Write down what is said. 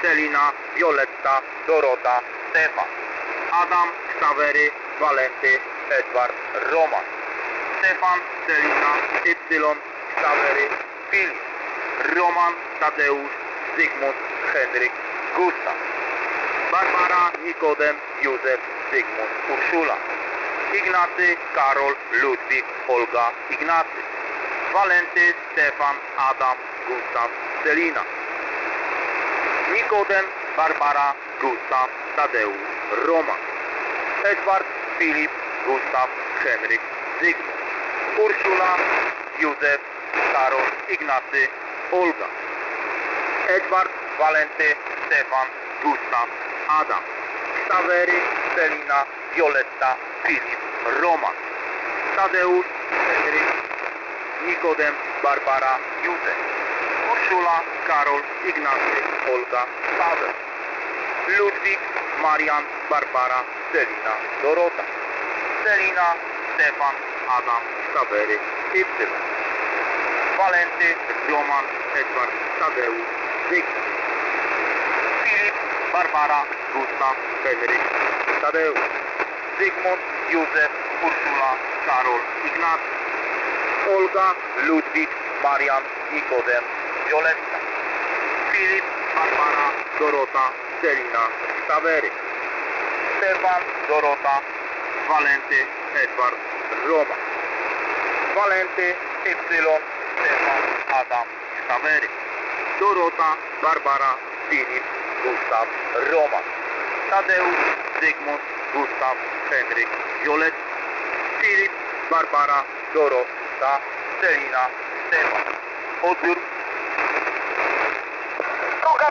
Celina, Violetta, Dorota, Stefan, Adam, Ksawery, Walenty, Edward, Roman, Stefan, Celina, Y, Ksawery, Filip, Roman, Tadeusz, Zygmunt, Henryk, Gustaw, Barbara, Nikodem, Józef, Zygmunt, Urszula, Ignacy, Karol, Ludwik, Olga, Ignacy, Walenty, Stefan, Adam, Gustaw, Celina, Nikodem, Barbara, Gustaw, Tadeusz, Roman, Edward, Filip, Gustaw, Henryk, Zygmunt, Urszula, Józef, Karol, Ignacy, Olga, Edward, Walenty, Stefan, Gustaw, Adam, Ksawery, Celina, Violetta, Filip, Roman, Tadeusz, Henryk, Nikodem, Barbara, Józef, Urszula, Karol, Ignacy, Olga, Paweł, Ludwik, Marian, Barbara, Celina, Dorota, Celina, Stefan, Adam, Ksawery, Y, Walenty, Roman, Edward, Tadeusz, Zygmunt, Filip, Barbara, Gustaw, Henryk, Tadeusz, Zygmunt, Józef, Urszula, Karol, Ignacy, Olga, Ludwik, Marian, Nikodem, Violetta, Filip, Barbara, Dorota, Celina, Ksawery, Stefan, Dorota, Walenty, Edward, Roman, Walenty, Y, Stefan, Adam, Ksawery, Dorota, Barbara, Filip, Gustaw, Roman, Tadeusz, Zygmunt, Gustaw, Henryk, Violetta, Filip, Barbara, Dorota, Celina, Stefan. Odbiór